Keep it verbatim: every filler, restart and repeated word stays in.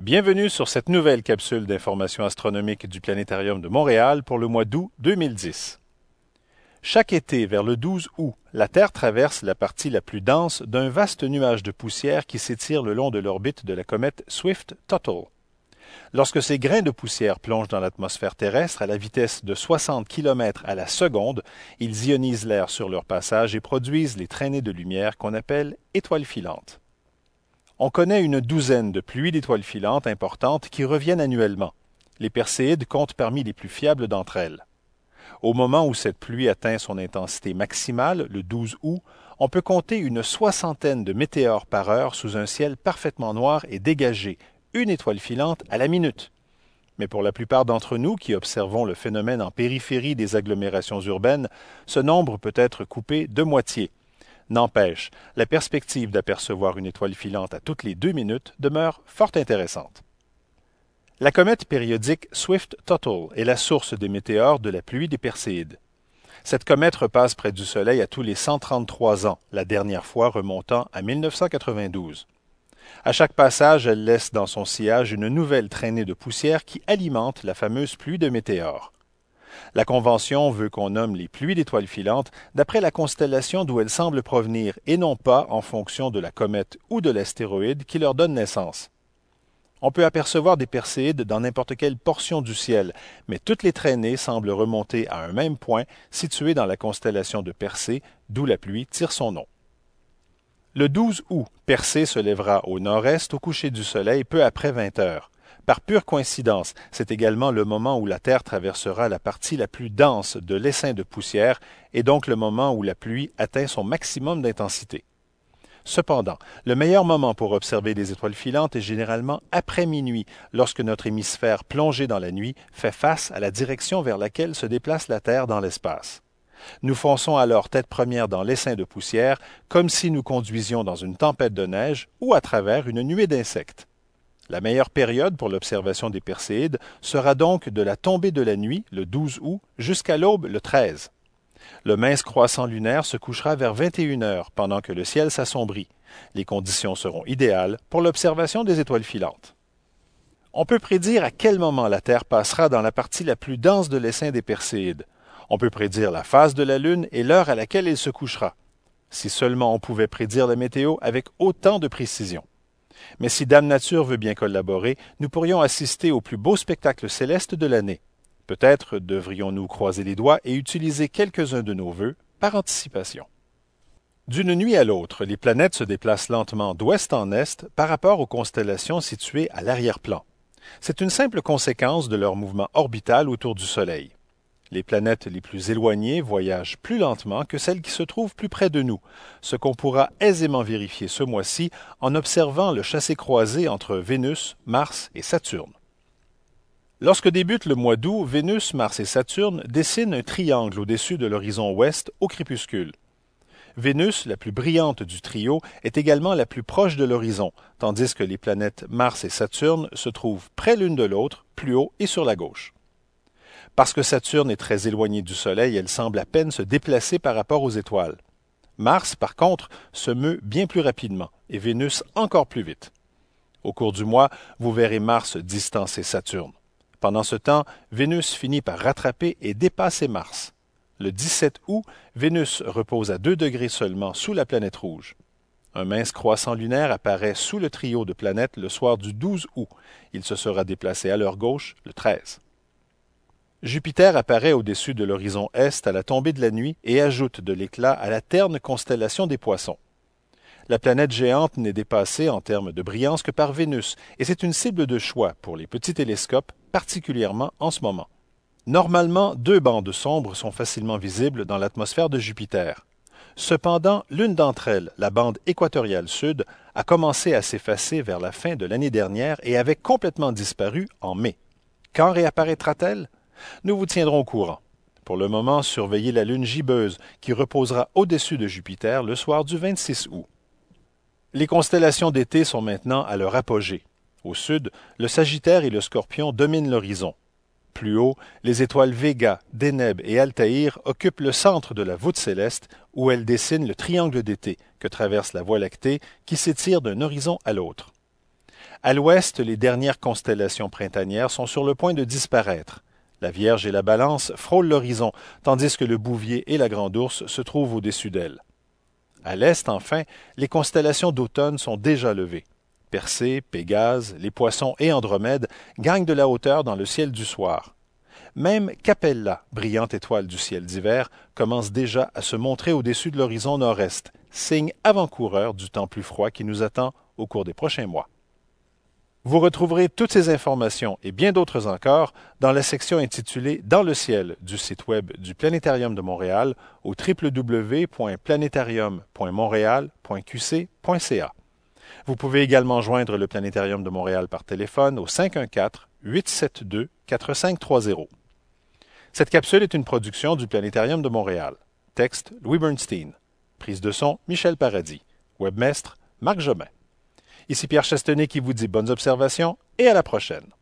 Bienvenue sur cette nouvelle capsule d'information astronomique du Planétarium de Montréal pour le mois d'août deux mille dix. Chaque été, vers le douze août, la Terre traverse la partie la plus dense d'un vaste nuage de poussière qui s'étire le long de l'orbite de la comète Swift-Tuttle. Lorsque ces grains de poussière plongent dans l'atmosphère terrestre à la vitesse de soixante kilomètres à la seconde, ils ionisent l'air sur leur passage et produisent les traînées de lumière qu'on appelle étoiles filantes. On connaît une douzaine de pluies d'étoiles filantes importantes qui reviennent annuellement. Les Perséides comptent parmi les plus fiables d'entre elles. Au moment où cette pluie atteint son intensité maximale, le douze août, on peut compter une soixantaine de météores par heure sous un ciel parfaitement noir et dégagé, une étoile filante à la minute. Mais pour la plupart d'entre nous qui observons le phénomène en périphérie des agglomérations urbaines, ce nombre peut être coupé de moitié. N'empêche, la perspective d'apercevoir une étoile filante à toutes les deux minutes demeure fort intéressante. La comète périodique Swift-Tuttle est la source des météores de la pluie des Perséides. Cette comète repasse près du Soleil à tous les cent trente-trois ans, la dernière fois remontant à mille neuf cent quatre-vingt-douze. À chaque passage, elle laisse dans son sillage une nouvelle traînée de poussière qui alimente la fameuse pluie de météores. La Convention veut qu'on nomme les pluies d'étoiles filantes d'après la constellation d'où elles semblent provenir et non pas en fonction de la comète ou de l'astéroïde qui leur donne naissance. On peut apercevoir des Perséides dans n'importe quelle portion du ciel, mais toutes les traînées semblent remonter à un même point situé dans la constellation de Persée, d'où la pluie tire son nom. Le douze août, Persée se lèvera au nord-est au coucher du soleil peu après vingt heures. Par pure coïncidence, c'est également le moment où la Terre traversera la partie la plus dense de l'essaim de poussière et donc le moment où la pluie atteint son maximum d'intensité. Cependant, le meilleur moment pour observer les étoiles filantes est généralement après minuit, lorsque notre hémisphère plongé dans la nuit fait face à la direction vers laquelle se déplace la Terre dans l'espace. Nous fonçons alors tête première dans l'essaim de poussière, comme si nous conduisions dans une tempête de neige ou à travers une nuée d'insectes. La meilleure période pour l'observation des Perséides sera donc de la tombée de la nuit, le douze août, jusqu'à l'aube, le treize. Le mince croissant lunaire se couchera vers vingt et une heures, pendant que le ciel s'assombrit. Les conditions seront idéales pour l'observation des étoiles filantes. On peut prédire à quel moment la Terre passera dans la partie la plus dense de l'essaim des Perséides. On peut prédire la phase de la Lune et l'heure à laquelle elle se couchera. Si seulement on pouvait prédire la météo avec autant de précision. Mais si Dame Nature veut bien collaborer, nous pourrions assister au plus beau spectacle céleste de l'année. Peut-être devrions-nous croiser les doigts et utiliser quelques-uns de nos vœux par anticipation. D'une nuit à l'autre, les planètes se déplacent lentement d'ouest en est par rapport aux constellations situées à l'arrière-plan. C'est une simple conséquence de leur mouvement orbital autour du Soleil. Les planètes les plus éloignées voyagent plus lentement que celles qui se trouvent plus près de nous, ce qu'on pourra aisément vérifier ce mois-ci en observant le chassé-croisé entre Vénus, Mars et Saturne. Lorsque débute le mois d'août, Vénus, Mars et Saturne dessinent un triangle au-dessus de l'horizon ouest au crépuscule. Vénus, la plus brillante du trio, est également la plus proche de l'horizon, tandis que les planètes Mars et Saturne se trouvent près l'une de l'autre, plus haut et sur la gauche. Parce que Saturne est très éloignée du Soleil, elle semble à peine se déplacer par rapport aux étoiles. Mars, par contre, se meut bien plus rapidement, et Vénus encore plus vite. Au cours du mois, vous verrez Mars distancer Saturne. Pendant ce temps, Vénus finit par rattraper et dépasser Mars. Le dix-sept août, Vénus repose à deux degrés seulement sous la planète rouge. Un mince croissant lunaire apparaît sous le trio de planètes le soir du douze août. Il se sera déplacé à leur gauche le treize. Jupiter apparaît au-dessus de l'horizon est à la tombée de la nuit et ajoute de l'éclat à la terne constellation des Poissons. La planète géante n'est dépassée en termes de brillance que par Vénus, et c'est une cible de choix pour les petits télescopes, particulièrement en ce moment. Normalement, deux bandes sombres sont facilement visibles dans l'atmosphère de Jupiter. Cependant, l'une d'entre elles, la bande équatoriale sud, a commencé à s'effacer vers la fin de l'année dernière et avait complètement disparu en mai. Quand réapparaîtra-t-elle? Nous vous tiendrons au courant. Pour le moment, surveillez la lune gibbeuse qui reposera au-dessus de Jupiter le soir du vingt-six août. Les constellations d'été sont maintenant à leur apogée. Au sud, le Sagittaire et le Scorpion dominent l'horizon. Plus haut, les étoiles Véga, Deneb et Altaïr occupent le centre de la voûte céleste où elles dessinent le triangle d'été que traverse la Voie lactée qui s'étire d'un horizon à l'autre. À l'ouest, les dernières constellations printanières sont sur le point de disparaître. La Vierge et la Balance frôlent l'horizon, tandis que le Bouvier et la Grande Ourse se trouvent au-dessus d'elle. À l'est, enfin, les constellations d'automne sont déjà levées. Persée, Pégase, les Poissons et Andromède gagnent de la hauteur dans le ciel du soir. Même Capella, brillante étoile du ciel d'hiver, commence déjà à se montrer au-dessus de l'horizon nord-est, signe avant-coureur du temps plus froid qui nous attend au cours des prochains mois. Vous retrouverez toutes ces informations et bien d'autres encore dans la section intitulée « Dans le ciel » du site web du Planétarium de Montréal au w w w point planétarium point montréal point q c point c a. Vous pouvez également joindre le Planétarium de Montréal par téléphone au cinq un quatre, huit sept deux, quatre cinq trois zéro. Cette capsule est une production du Planétarium de Montréal. Texte Louis Bernstein. Prise de son Michel Paradis. Webmestre Marc Jobin. Ici Pierre Chastenay qui vous dit bonnes observations et à la prochaine.